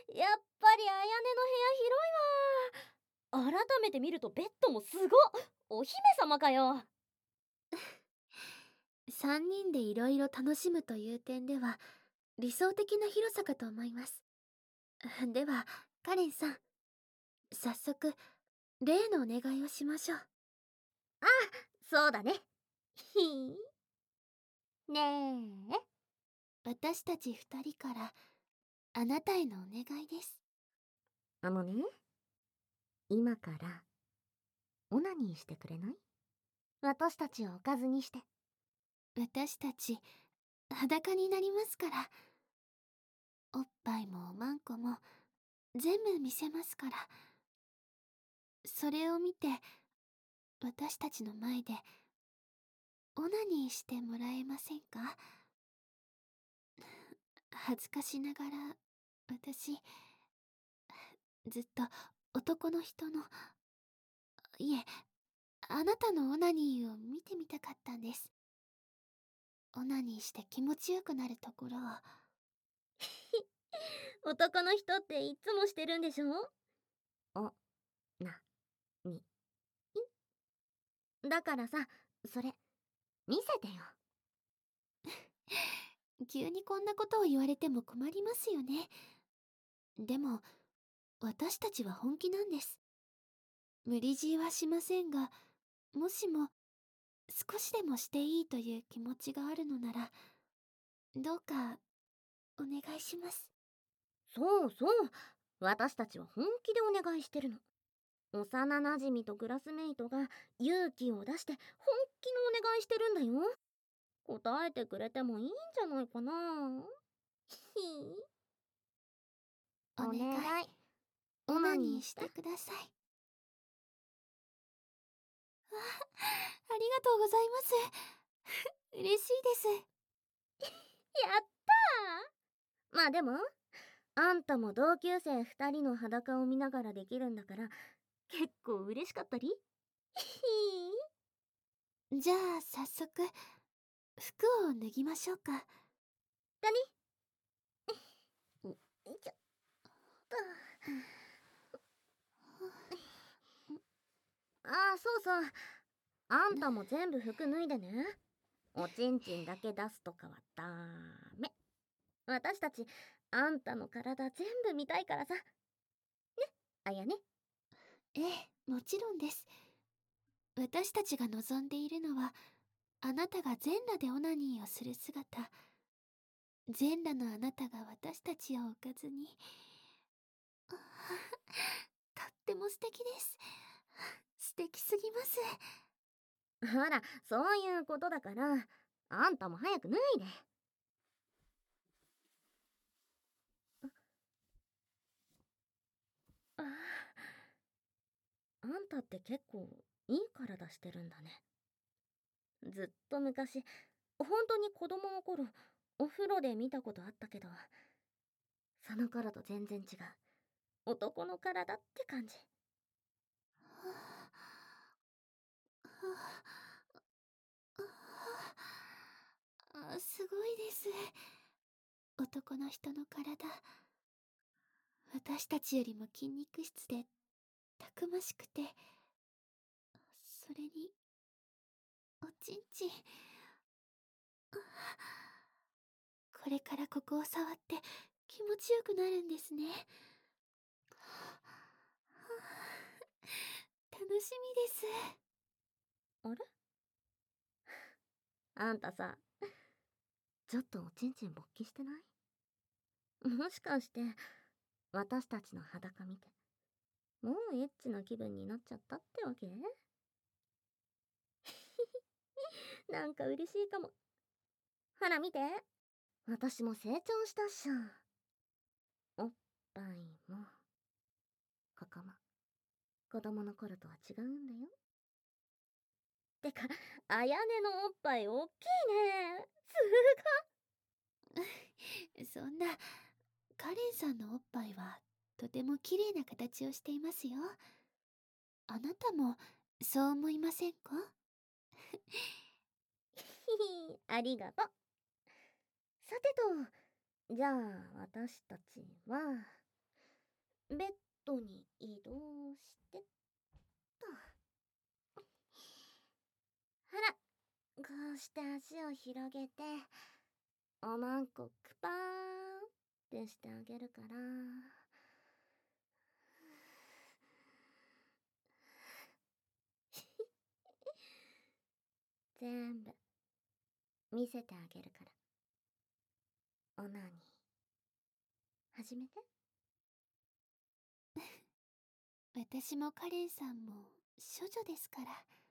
やっぱりあやねの部屋広いわ。改めて見るとベッドもすごっ。お姫様かよ。 3人でいろいろ楽しむという点では理想的な広さかと思います。ではカレンさん、早速例のお願いをしましょう。 そうだね。ひーねえ。 私たち2人からあなたへのお願いです。 今からオナニーしてくれない？私たちをおかずにして。 私たち裸になりますから。おっぱいもおまんこも全部見せますから。それを見て私たちの前でオナニーしてもらえませんか？恥ずかしながら私ずっと男の人の、いえ、あなたのオナニーを見てみたかったんです。オナニーして気持ちよくなるところを。 男の人っていつもしてるんでしょ？おなにだからさ、それ見せてよ。 急にこんなことを言われても困りますよね。でも私たちは本気なんです。無理強いはしませんが、もしも少しでもしていいという気持ちがあるのならどうかお願いします。 そうそう、私たちは本気でお願いしてるの。幼なじみとクラスメイトが勇気を出して本気のお願いしてるんだよ。答えてくれてもいいんじゃないかな。ひお願い、 お願い、 オナニーしてください。ありがとうございます。嬉しいです。 やったー。まあでもあんたも同級生2人の裸を見ながらできるんだから結構嬉しかったり。 じゃあ早速服を脱ぎましょうか。 だね。よいしょっと。ああ、そうそう、あんたも全部服脱いでね。おちんちんだけ出すとかはダメ。私たちあんたの体全部見たいからさね、あやね。 ええ、もちろんです。私たちが望んでいるのはあなたが全裸でオナニーをする姿、全裸のあなたが私たちを置かずに。とっても素敵です。素敵すぎます。 ほら、そういうことだからあんたも早く脱いで。ああんたって結構いい体してるんだね。ずっと昔、本当に子供の頃お風呂で見たことあったけど、その頃と全然違う男の体って感じ。 すごいです。男の人の体、私たちよりも筋肉質でたくましくて、それにおちんちん。これからここを触って気持ちよくなるんですね。楽しみです。 あれ、あんたさ、ちょっとおちんちん勃起してない？もしかして私たちの裸見てもうエッチな気分になっちゃったってわけ？なんか嬉しいかも。ほら見て、私も成長したっしょ。おっぱいもここも子供の頃とは違うんだよ。てか、あやねのおっぱいおっきいね。 そんな、カレンさんのおっぱいはとても綺麗な形をしていますよ。あなたもそう思いませんか？ ありがとう。さてと、じゃあ私たちはベッドに移動してっと。ほら、こうして足を広げて、おまんこくぱーんってしてあげるから。全部見せてあげるから。オナニー始めて。 私もカレンさんも処女ですから。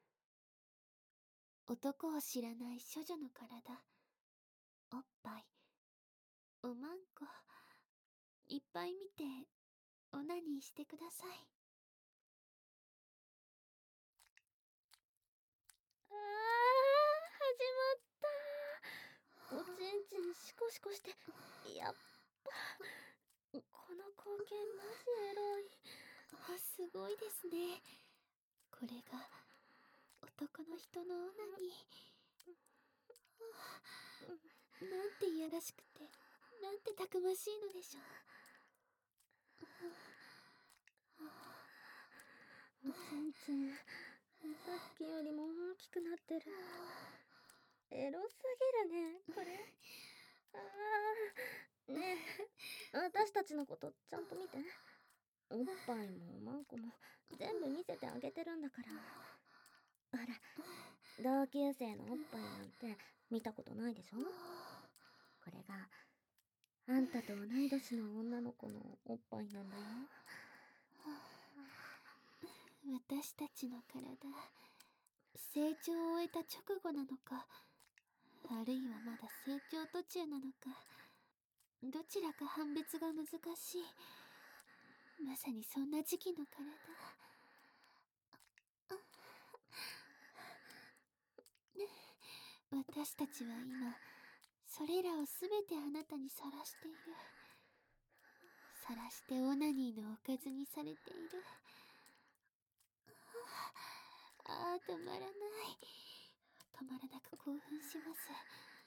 男を知らない処女の体、おっぱい、おまんこ、いっぱい見てオナニーしてください。 始まった。おちんちんシコシコして、やっぱこの光景マジエロい。 すごいですね。これが男の人のオナニー。なんていやらしくて、なんてたくましいのでしょう。 おちんちんさっきよりも大きくなってる。エロすぎるねこれ。ねえ、私たちのことちゃんと見て。おっぱいもおまんこも全部見せてあげてるんだから。ほら、同級生のおっぱいなんて見たことないでしょ。これがあんたと同い年の女の子のおっぱいなんだよ。 私たちの体、成長を終えた直後なのか、あるいはまだ成長途中なのか、どちらか判別が難しい、まさにそんな時期の体。私たちは今、それらをすべてあなたにさらしている。さらしてオナニーのおかずにされている。止まらない。止まらなく興奮します。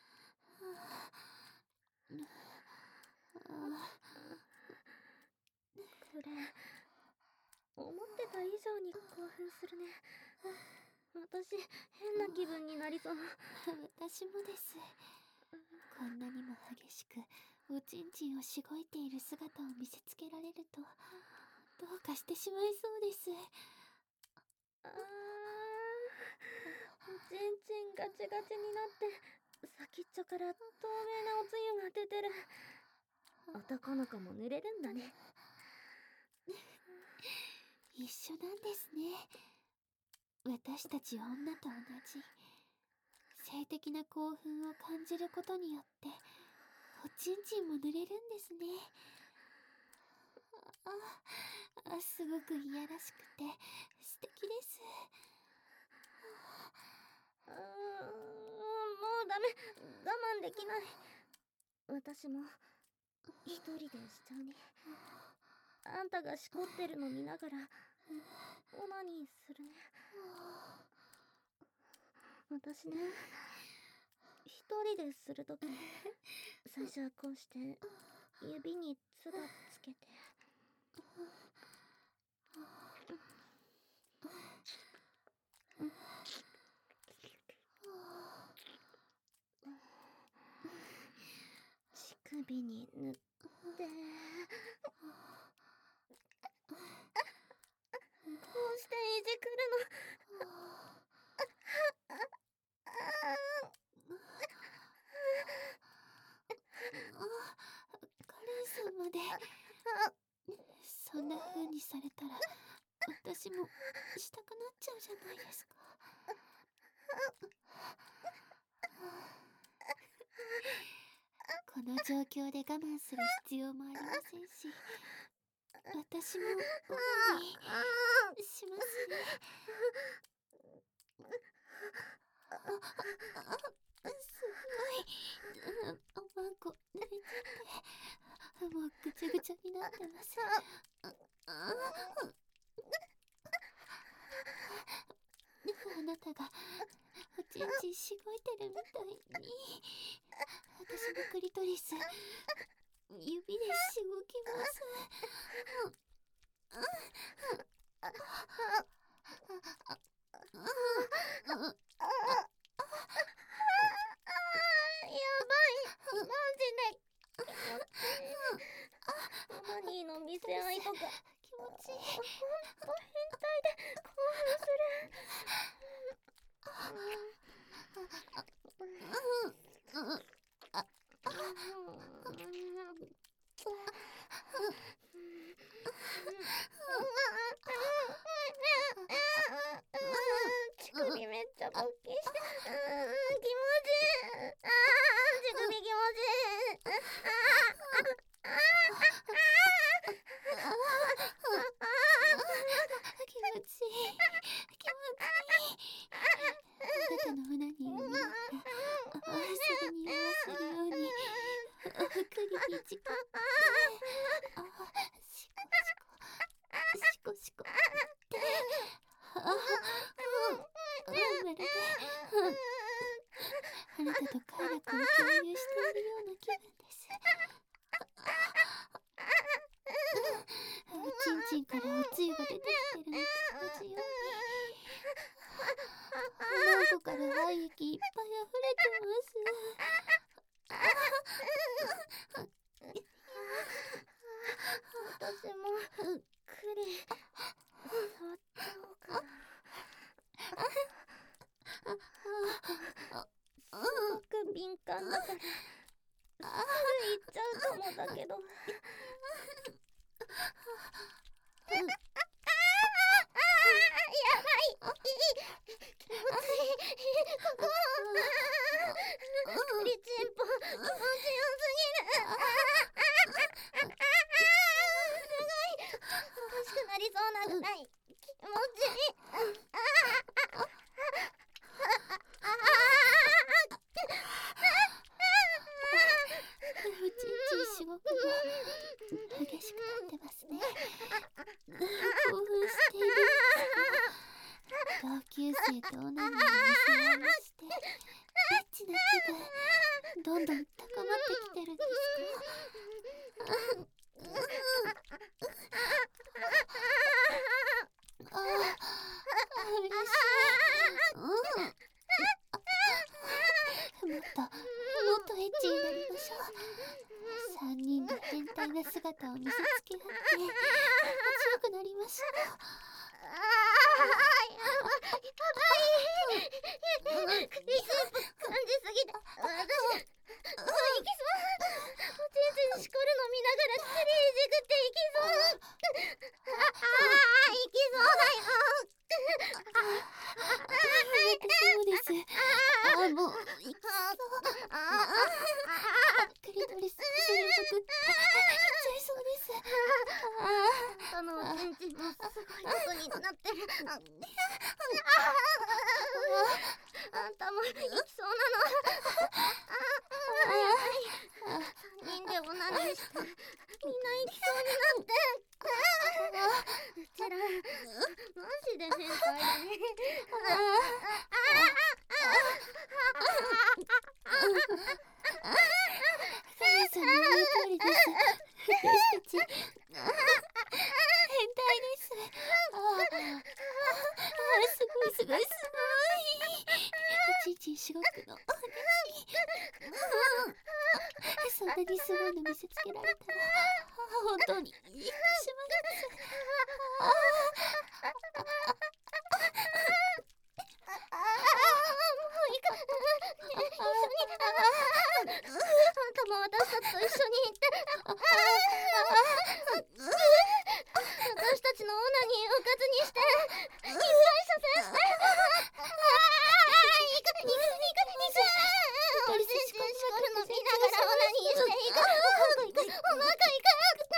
これ思ってた以上に興奮するね。私変な気分になりそう。 私もです。こんなにも激しくおちんちんをしごいている姿を見せつけられると、どうかしてしまいそうです。 おちんちんガチガチになって、先っちょから透明なおつゆが出てる。男の子も濡れるんだね。 一緒なんですね。私たち女と同じ。性的な興奮を感じることによっておちんちんも濡れるんですね。すごくいやらしくて素敵です。 もうダメ、我慢できない。私も一人でしちゃうね。あんたがしこってるの見ながらオナニーするね。私ね、一人でするとき、最初はこうして指につばつけて、乳首に塗って、こうしていじくるの。 カレンさんまで。そんな風にされたら私もしたくなっちゃうじゃないですか。この状況で我慢する必要もありませんし、私もオナニーしますね。すごい。おまんこ濡れちゃって、もうぐちゃぐちゃになってます。あなたがおちんちんしごいてるみたいに、私のクリトリス指でしごきます。 くり短くて、あ、シコシコって、まるで、あなたと快楽を共有しているような気分です。ちんちんからおつゆが出てきてるのと同じように、喉から愛液いっぱい溢れてます。 私もくり触っちゃおうかな。すごく敏感だからすぐ行っちゃうかもだけど。やばい、気持ちいい、ここクリチンポ気持ちよすぎる。すごいおかしくなりそうなぐらい気持ちいい。 おちんちんしごくの激しくなってますね。興奮しているんですが、同級生とオナニーを見せ合いまして、エッチな気分どんどん高まってきてるんですか。嬉しい。もっとエッチになりましょう。3人で変態な姿を見せつけ合って気持ちよくなりましょう。 やばい、クリスープ感じすぎて私もう行きそう。おちんちんしこるの見ながらクリいじくって行きそう。行きそうだよ。 そうです。もう行きそう。クリトリスこすりまくって行っちゃいそうです。 あのおちんちんもすごいことになってる。あんたも行きそうなの。やばい、3人でオナニーしてみんな行きそうになって。うちらマジで変態だね。 カヤさんの言う通りです。私たち変態です。すごい。おちんちんしごくの嬉しい。そんなにすごいの見せつけられたら本当に言ってしまいます。 もういいか、一緒にあんたも私たちと一緒に行って。私たちのオナニーをカツにしていっぱい射精して。行くおちんちんしこるの見ながらオナニーしていく。お腹いく。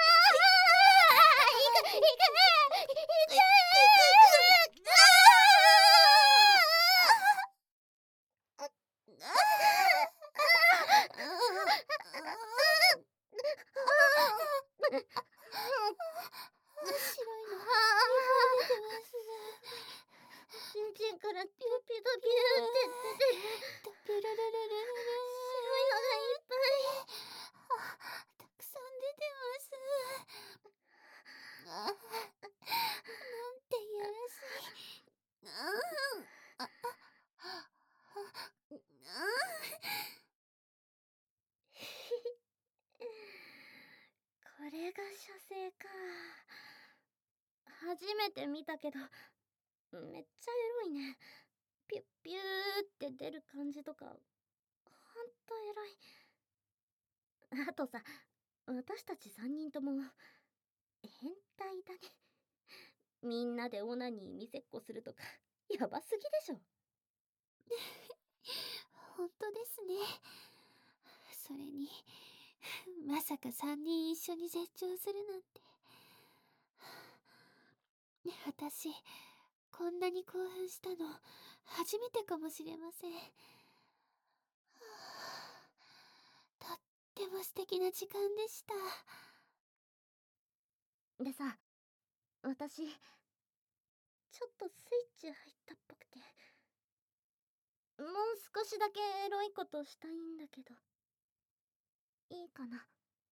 白いのいっぱい出てます。 ちんちんからピューピューとピューって出てる。 ピュルルルルルル白いのがいっぱい。 たくさん出てます。なんていやらしい。 これが射精か。初めて見たけどめっちゃエロいね。ピュッピューって出る感じとかほんとエロい。あとさ、私たち3人とも変態だね。みんなでオナニー見せっこするとかやばすぎでしょ。 本当ですね。それにまさか3人一緒に絶頂するなんて。私こんなに興奮したの初めてかもしれません。とってもも素敵な時間でした。 でさ、私、ちょっとスイッチ入ったっぽくて、もう少しだけエロいことしたいんだけど、いいかな？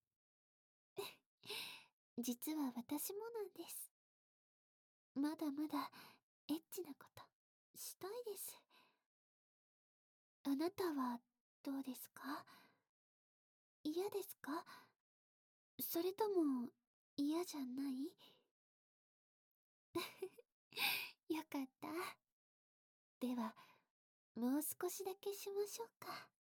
実は私もなんです。まだまだエッチなことしたいです。あなたはどうですか？嫌ですか？それとも嫌じゃない？よかった。では、もう少しだけしましょうか。